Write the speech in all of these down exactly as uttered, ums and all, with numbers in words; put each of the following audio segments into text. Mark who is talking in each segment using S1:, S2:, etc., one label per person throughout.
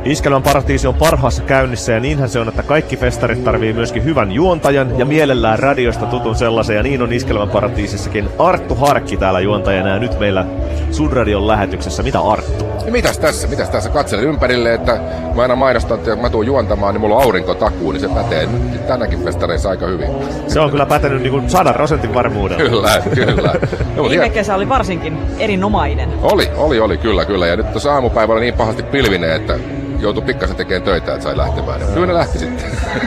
S1: Iskelmän paratiisi on parhaassa käynnissä ja niinhän se on, että kaikki festarit tarvii myöskin hyvän juontajan ja mielellään radiosta tutun sellaisen. Ja niin on Iskelmän paratiisissakin Arttu Harkki täällä juontajana ja nyt meillä Sun Radion lähetyksessä. Mitä Arttu?
S2: Ja mitäs tässä? Mitäs tässä? Katselen ympärille, että kun mä aina mainostan, että mä tuun juontamaan, niin mulla on aurinkotakuu, niin se pätee nyt tänäkin festareissa aika hyvin.
S1: Se on kyllä pätenyt niin kuin sadan prosentin varmuudella.
S2: Kyllä, kyllä.
S3: No, viime kesä oli varsinkin erinomainen.
S2: Oli, oli, oli, kyllä, kyllä. Ja nyt tuossa aamupäivällä niin pahasti pilvineen, että joutui pikkasen tekemään töitä, että sai lähtemään. Kyllä ne lähti sitten.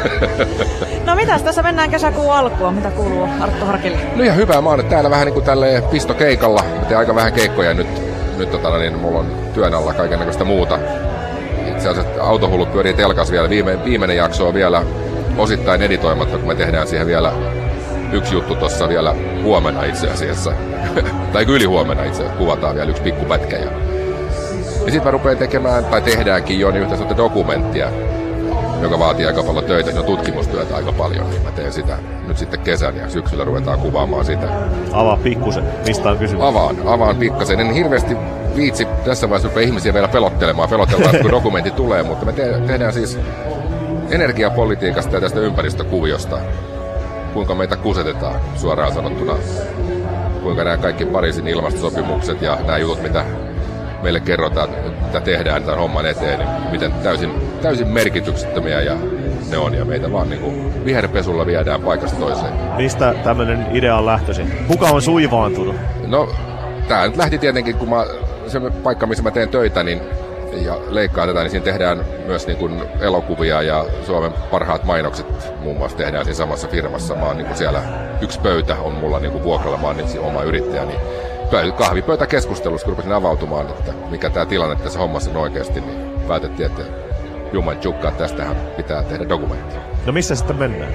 S3: No mitäs, tässä mennään kesäkuun alkuun. Mitä kuuluu Arttu Harkille?
S2: No ihan hyvää. Mä oon nyt täällä vähän niin kuin tälleen pistokeikalla. Mä teen aika vähän keikkoja nyt. Nyt tota, niin mulla on työn alla kaikennäköistä muuta. Itse asiassa Autohullut pyörii telkas vielä. Viime, viimeinen jakso on vielä osittain editoimatta, kun me tehdään siihen vielä yksi juttu tossa vielä huomenna itse asiassa. tai yli huomenna itse asiassa. Kuvataan vielä yksi pikkupätkä. Ja, ja sit mä rupean tekemään, tai tehdäänkin jo, niin yhtä dokumenttia, joka vaatii aika paljon töitä. Siinä on tutkimustyötä aika paljon, niin mä teen sitä nyt sitten kesän ja syksyllä ruvetaan kuvaamaan sitä.
S1: Avaa pikkusen, mistä on kysymys?
S2: Avaan, avaan pikkasen. En hirveästi viitsi tässä vaiheessa rupea ihmisiä vielä pelottelemaan. Pelotellaan, kun dokumentti tulee, mutta me te- tehdään siis energiapolitiikasta ja tästä ympäristökuviosta. Kuinka meitä kusetetaan suoraan sanottuna. Kuinka nämä kaikki Pariisin ilmastosopimukset ja nämä jutut, mitä meille kerrotaan, mitä tehdään tämän homman eteen, niin miten täysin, täysin merkityksettömiä ja ne on, ja meitä vaan niin kuin viherpesulla viedään paikasta toiseen.
S1: Mistä tämmöinen idea on lähtöisin? Kuka on suivaantunut?
S2: No, tää nyt lähti tietenkin, kun mä, se paikka, missä mä teen töitä, niin ja leikkaan tätä, niin siinä tehdään myös niin kuin elokuvia ja Suomen parhaat mainokset muun muassa tehdään siinä samassa firmassa. Mä oon niin kuin siellä, yksi pöytä on mulla niin kuin vuokralla, mä oon niin oma yrittäjä, niin kahvipöytäkeskustelussa, kun rupesin avautumaan, että mikä tämä tilanne tässä hommassa on oikeasti, niin päätettiin, että Juman tjukkaa, tästähän pitää tehdä dokumentti.
S1: No missä sitten mennään?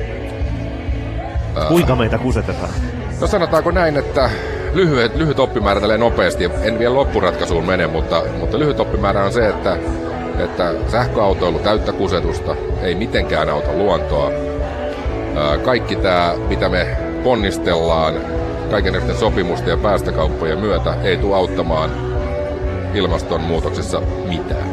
S1: Ää... Kuinka meitä kusetetaan?
S2: No sanotaanko näin, että lyhyt, lyhyt oppimäärä tälleen nopeasti, en vielä loppuratkaisuun mene, mutta, mutta lyhyt oppimäärä on se, että, että sähköautoilu täyttä kusetusta, ei mitenkään auta luontoa. Ää, kaikki tämä, mitä me ponnistellaan, kaiken näiden sopimusten ja päästökauppojen myötä ei tule auttamaan ilmastonmuutoksessa mitään.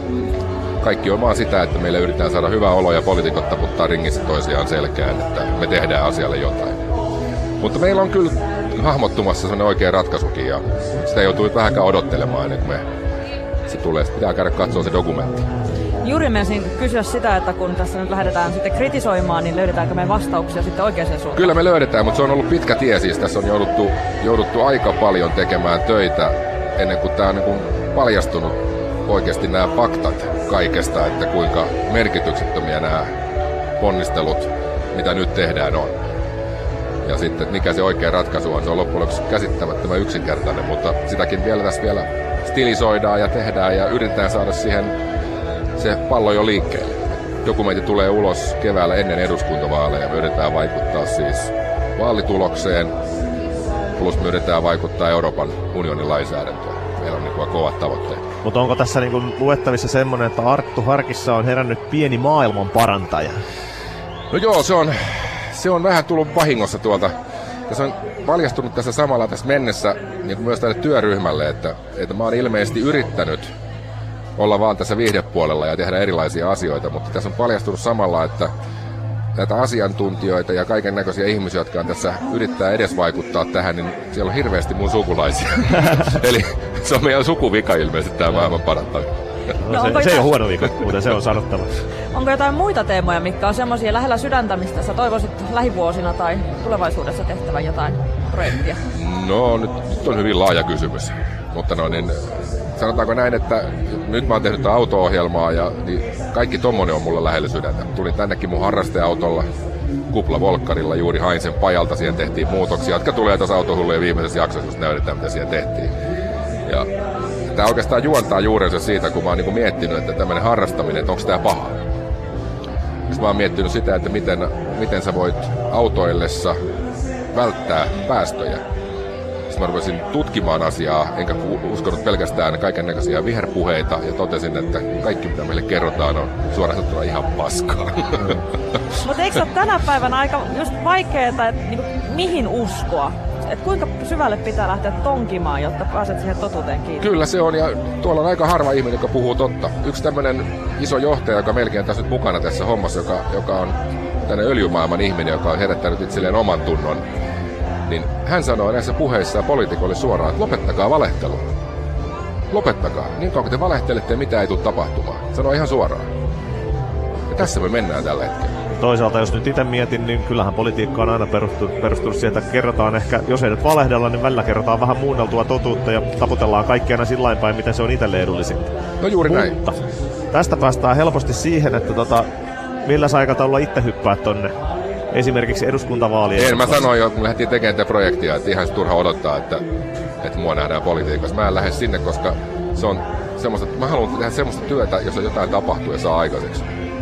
S2: Kaikki on vaan sitä, että meillä yritetään saada hyvää oloa ja poliitikot taputtaa ringissä toisiaan selkään, että me tehdään asialle jotain. Mutta meillä on kyllä hahmottumassa sellainen oikea ratkaisukin ja sitä joutuu nyt vähänkään odottelemaan ennen kuin me se tulee. Sitten pitää käydä katsoa se dokumentti.
S3: Juuri menisin kysyä sitä, että kun tässä nyt lähdetään sitten kritisoimaan, niin löydetäänkö me vastauksia sitten oikeaan suuntaan?
S2: Kyllä me löydetään, mutta se on ollut pitkä tie siis. Tässä on jouduttu, jouduttu aika paljon tekemään töitä ennen kuin tämä on niin kuin paljastunut oikeasti nämä faktat kaikesta, että kuinka merkityksettömiä nämä ponnistelut, mitä nyt tehdään, on. Ja sitten, mikä se oikea ratkaisu on, se on loppujen lopuksi käsittämättömän yksinkertainen, mutta sitäkin vielä tässä vielä stilisoidaan ja tehdään ja yritetään saada siihen se pallo jo liikkeelle. Dokumentti tulee ulos keväällä ennen eduskuntavaaleja. Me yritetään vaikuttaa siis vaalitulokseen, plus me yritetään vaikuttaa Euroopan unionin lainsäädäntöön. Meillä on niin kuin kovat tavoitteet.
S1: Mutta onko tässä niin kuin luettavissa semmoinen, että Arttu Harkissa on herännyt pieni maailman parantaja?
S2: No joo, se on, se on vähän tullut vahingossa tuolta. Tässä on paljastunut tässä samalla tässä mennessä niin kuin myös tälle työryhmälle, että, että mä oon ilmeisesti yrittänyt olla vaan tässä viihdepuolella ja tehdä erilaisia asioita, mutta tässä on paljastunut samalla, että näitä asiantuntijoita ja kaiken näköisiä ihmisiä, jotka on tässä yrittää edesvaikuttaa tähän, niin siellä on hirveästi mun sukulaisia. Eli se on meidän sukuvika ilmeisesti tämä maailman parantaminen.
S1: No, se, se ei ole huono vika, mutta se on sanottava.
S3: Onko jotain muita teemoja, mitkä on semmoisia lähellä sydäntä, mistä sä toivoisit lähivuosina tai tulevaisuudessa tehtävän jotain projektia?
S2: No nyt, nyt on hyvin laaja kysymys, mutta no niin, sanotaanko näin, että nyt mä oon tehnyt auto-ohjelmaa ja niin kaikki tommonen on mulla lähellä sydäntä. Tulin tännekin mun harrasteautolla, kuplavolkkarilla, juuri hain sen pajalta, siihen tehtiin muutoksia, jotka tulee tässä Autohullujen viimeisessä jaksossa, just näytetään mitä siihen tehtiin. Ja tää oikeastaan juontaa juurensa siitä, kun mä oon niinku miettinyt, että tämmönen harrastaminen, että onko tää paha. Sitten mä oon miettinyt sitä, että miten, miten sä voit autoillessa välttää päästöjä. Sitten mä rupesin tutkimaan asiaa, enkä uskonut pelkästään kaiken näköisiä viherpuheita, ja totesin, että kaikki mitä meille kerrotaan on suoraan sanottuna ihan paskaa.
S3: Mutta eikö se ole tänä päivänä aika just vaikeeta, että niinku, mihin uskoa? Et kuinka syvälle pitää lähteä tonkimaan, jotta pääset siihen totuuteen kiinni?
S2: Kyllä se on, ja tuolla on aika harva ihminen, joka puhuu totta. Yksi tämmöinen iso johtaja, joka melkein tässä nyt mukana tässä hommassa, joka, joka on tänne öljymaailman ihminen, joka on herättänyt itselleen oman tunnon, niin hän sanoo näissä puheissa poliitikoille suoraan, että lopettakaa valehtelu. Lopettakaa. Niin kauan kun te valehtelette, mitä ei tule tapahtumaan. Sanoo ihan suoraan. Ja tässä me mennään tällä hetkellä.
S1: Toisaalta jos nyt itse mietin, niin kyllähän politiikka on aina perustunut, perustunut siihen, että kerrotaan ehkä, jos ei nyt valehdella, niin välillä kerrotaan vähän muunneltua totuutta ja taputellaan kaikki aina sillain päin, miten se on itselle edullisinta.
S2: No juuri näin.
S1: Mutta tästä päästään helposti siihen, että tota, millä sä aikataululla itse hyppää tonne esimerkiksi eduskuntavaalien.
S2: En, mä sanoin jo, kun me lähdettiin tekemään tätä projektia, että ihan turha odottaa, että, että mua nähdään politiikassa. Mä en lähde sinne, koska se on semmoista, mä haluan tehdä semmoista työtä, jossa jotain tapahtuu ja saa aikaiseksi.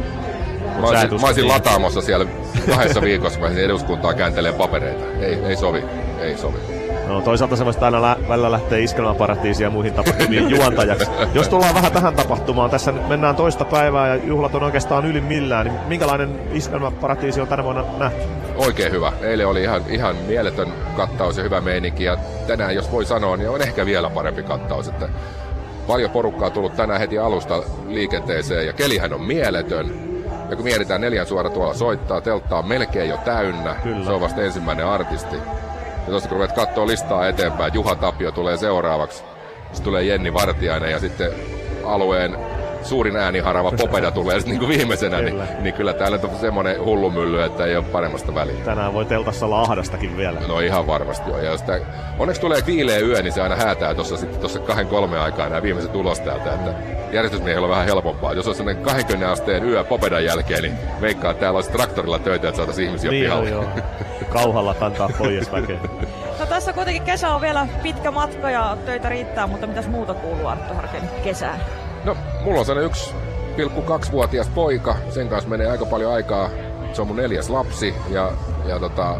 S2: Mä olisin, mä olisin lataamossa siellä kahdessa viikossa, kun mä eduskuntaan kääntelee papereita. Ei, ei sovi, ei sovi.
S1: No toisaalta sä voisit aina lä- välillä lähteä Iskelmäparatiisiin ja muihin tapahtumiin juontajaksi. Jos tullaan vähän tähän tapahtumaan, tässä nyt mennään toista päivää ja juhlat on oikeastaan yli millään, niin minkälainen Iskelmäparatiisi on tänä vuonna nähty?
S2: Oikein hyvä. Eilen oli ihan, ihan mieletön kattaus ja hyvä meininki, ja tänään, jos voi sanoa, niin on ehkä vielä parempi kattaus. Että paljon porukkaa on tullut tänään heti alusta liikenteeseen, ja kelihän on mieletön. Ja kun mietitään, Neljän suora tuolla soittaa, teltta on melkein jo täynnä. Kyllä. Se on vasta ensimmäinen artisti. Ja tuosta kun ruvet kattoo listaa eteenpäin, Juha Tapio tulee seuraavaksi. Sitten tulee Jenni Vartiainen ja sitten alueen suurin ääniharava Popeda tulee sitten niin viimeisenä. Kyllä. Niin, niin kyllä täällä on semmoinen hullumylly, että ei ole paremmasta väliä.
S1: Tänään voi teltassa olla ahdastakin vielä.
S2: No ihan varmasti on. Ja sitä, onneksi tulee viileä yö, niin se aina häätää tuossa sitten tuossa kahden kolme aikaa nämä viimeiset ulos täältä. Että järjestysmiehillä on vähän helpompaa. Jos on sellainen kaksikymmentä asteen yö Popedan jälkeen, niin veikkaa, että täällä olisi traktorilla töitä, että saataisiin ihmisiä
S1: niin,
S2: pihalle.
S1: Joo, kauhalla kantaa pois väkeä.
S3: No tässä kuitenkin kesä on vielä pitkä matka ja töitä riittää, mutta mitäs muuta kuuluu Arttu Harkin kesään?
S2: No, mulla on sellainen yksi pilkku kaksi-vuotias poika. Sen kanssa menee aika paljon aikaa. Se on mun neljäs lapsi ja, ja tota,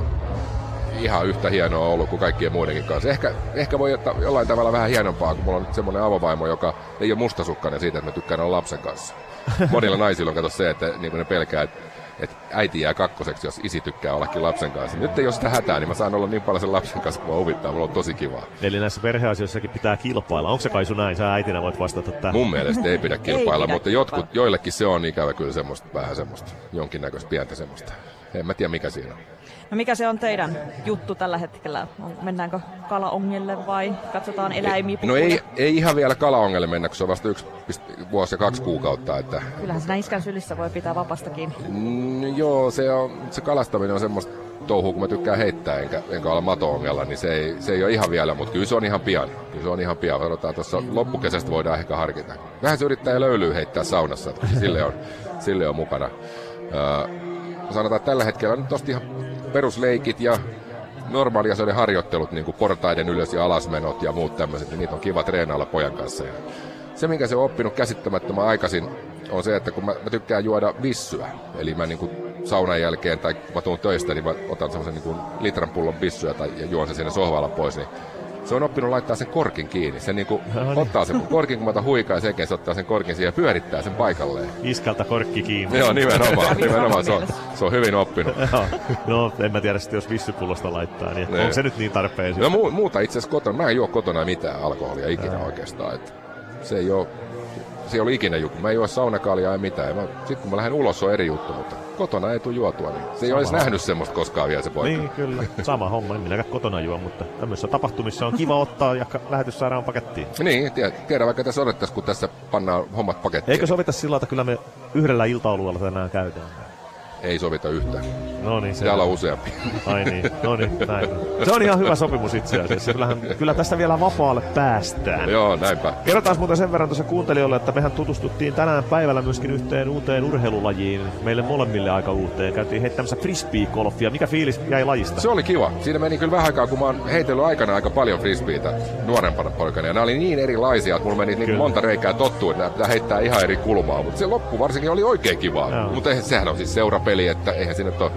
S2: ihan yhtä hienoa ollut kuin kaikkien muidenkin kanssa. Ehkä, ehkä voi ottaa jollain tavalla vähän hienompaa, kun mulla on nyt semmoinen avovaimo, joka ei ole mustasukkainen siitä, että mä tykkään olla lapsen kanssa. Monilla naisilla on kato se, että niin ne pelkää, että, että äiti jää kakkoseksi, jos isi tykkää ollakin lapsen kanssa. Nyt ei ole sitä hätää, niin mä saan olla niin paljon sen lapsen kanssa, kun mä huvittaa. Mulla on tosi kivaa.
S1: Eli näissä perheasioissakin pitää kilpailla. Onko se Kaisu näin? Sä äitinä voit vastata tähän.
S2: Mun mielestä ei pidä kilpailla, ei pidä mutta kilpailla. Jotkut, joillekin se on ikävä kyllä semmoista, vähän semmoista, jonkinnäköistä pientä semmoista. En mä tiedä mikä siinä on.
S3: No mikä se on teidän juttu tällä hetkellä? Mennäänkö kalaongelle vai katsotaan eläimiä?
S2: No ei, ei ihan vielä kalaongelle mennä, kun se on vasta yksi vuosi ja kaksi kuukautta. Että...
S3: Kyllähän siinä iskän sylissä voi pitää vapaasta kiinni.
S2: Mm, joo, se, on, se kalastaminen on semmoista touhua, kun mä tykkään heittää enkä, enkä olla mato-ongella, niin se ei, se ei ole ihan vielä, mutta kyllä se on ihan pian. Kyllä se on ihan pian. Odotaan tuossa loppukesästä voidaan ehkä harkita. Vähän se yrittää löylyä heittää saunassa, että sille on, sille on mukana. Öö, sanotaan, että tällä hetkellä nyt tosta ihan perusleikit ja normaaliasioiden harjoittelut, niin kuin portaiden ylös- ja alasmenot ja muut tämmöiset, niin niitä on kiva treenailla pojan kanssa. Ja se, minkä se on oppinut käsittämättömän aikaisin, on se, että kun mä, mä tykkään juoda vissyä, eli mä niin kuin saunan jälkeen tai kun mä tuun töistä, niin mä otan semmoisen niin kuin litran pullon vissyä tai ja juon sen sinne sohvalla pois, niin se on oppinut laittaa sen korkin kiinni. Se niinku ottaa sen korkin, kun mä otan huikaa, ja sen se ottaa sen korkin siihen ja pyörittää sen paikalleen.
S1: Iskältä korkki kiinni.
S2: Joo, nimenomaan. nimenomaan. Se, on, se on hyvin oppinut.
S1: No, en mä tiedä sitten, jos vissypullosta laittaa, niin onko se nyt niin tarpeen?
S2: No mu- muuta itse asiassa kotona. Mä en juo kotona mitään alkoholia ikinä Ää. oikeastaan. Että se ei ole... Se ei ole ikinä juttu. Mä en juo saunakaalia ja mitään. Sitten kun mä lähden ulos, se on eri juttu, mutta kotona ei tule juotua. Niin se ei ole edes nähnyt semmoista koskaan vielä se poika.
S1: Niin, kyllä. Sama homma. En minäkään kotona juo, mutta tämmöisissä tapahtumissa on kiva ottaa ja lähetys saadaan pakettiin.
S2: Niin, tiedä, tiedä vaikka tässä odottaisiin, kun tässä pannaan hommat pakettiin.
S1: Eikö sovita sillä, että kyllä me yhdellä ilta-alueella tänään käydään?
S2: Ei sovita yhtään.
S1: No niin, se
S2: täällä on useampi.
S1: Ai niin, no niin, näin. Se on ihan hyvä sopimus itse asiassa. Kyllähän, kyllä tästä vielä vapaalle päästään.
S2: Joo, näinpä.
S1: Kerrotaan muuten sen verran tuossa kuuntelijoille, että mehän tutustuttiin tänään päivällä myöskin yhteen uuteen urheilulajiin. Meille molemmille aika uuteen. Käytiin heittämässä frisbee-golfia. Mikä fiilis jäi lajista?
S2: Se oli kiva. Siinä meni kyllä vähän aikaa, kun mä oon heitellyt aikana aika paljon frisbeitä nuorempana poikana. Ja nämä oli niin erilaisia, että mulla meni niin monta reikää tottua, että nämä pitää heittää ihan eri kulmaa. Mutta se loppu varsinkin oli oikein kivaa. Mutta sehän on siis seurapeli, että eihän siinä ole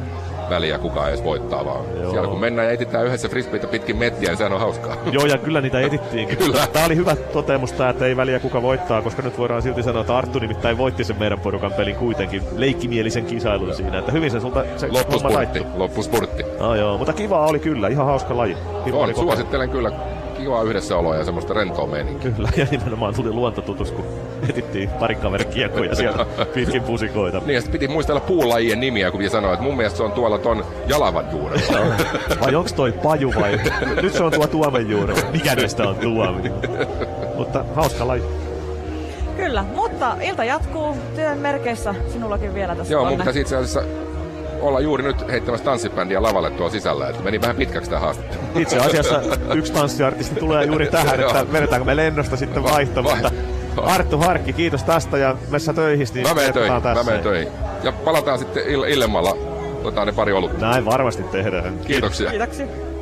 S2: väliä kukaan edes voittaa, vaan
S1: Joo.
S2: siellä kun mennään ja etitään yhdessä frisbeitä pitkin mettiä, niin sehän on hauskaa.
S1: Joo, ja kyllä niitä etittiinkin.
S2: Kyllä.
S1: Tää oli hyvä toteamus tää, että ei väliä kuka voittaa, koska nyt voidaan silti sanoa, että Arttu nimittäin voitti sen meidän porukan pelin kuitenkin leikkimielisen kisailun siinä. Että hyvin se sulta se homma
S2: Loppuspurtti,
S1: taittu.
S2: loppuspurtti.
S1: No joo, mutta kivaa oli kyllä, ihan hauska laji. Kiva oli
S2: On,
S1: koko-
S2: suosittelen kyllä kivaa yhdessäoloa ja semmoista rentoa meininkiä.
S1: Kyllä, ja nimenomaan tuli luontotutus, kun etittiin parin kaverin kiekkoja sieltä pitkin pusikoita.
S2: Niin, ja sit piti muistella puulajien nimiä, kun sanoi, että mun mielestä se on tuolla ton jalavan juurella.
S1: Vai onks toi paju vai? Nyt se on tuo tuomen juurella. Mikä näistä on tuomi? Mutta hauska laji.
S3: Kyllä, mutta ilta jatkuu työn merkeissä sinullakin vielä tässä.
S2: Joo,
S3: tonne.
S2: mun pitäisi itse asiassa olla juuri nyt heittämässä tanssibändiä lavalle tuolla sisällä, että meni vähän pitkäksi tämä haastattelu.
S1: Itse asiassa yksi tanssiartisti tulee juuri tähän, että vedetäänkö me lennosta sitten vaihto,
S2: Va-
S1: mutta Arttu Harkki, kiitos tästä ja messä töihin. Niin
S2: Mä menen töihin,
S1: jatketaan
S2: mä
S1: tässä.
S2: menen töihin. Ja palataan sitten ill- illemmalla, otetaan ne pari olutta.
S1: Näin varmasti tehdään.
S2: Kiitoksia.
S3: Kiitoksia.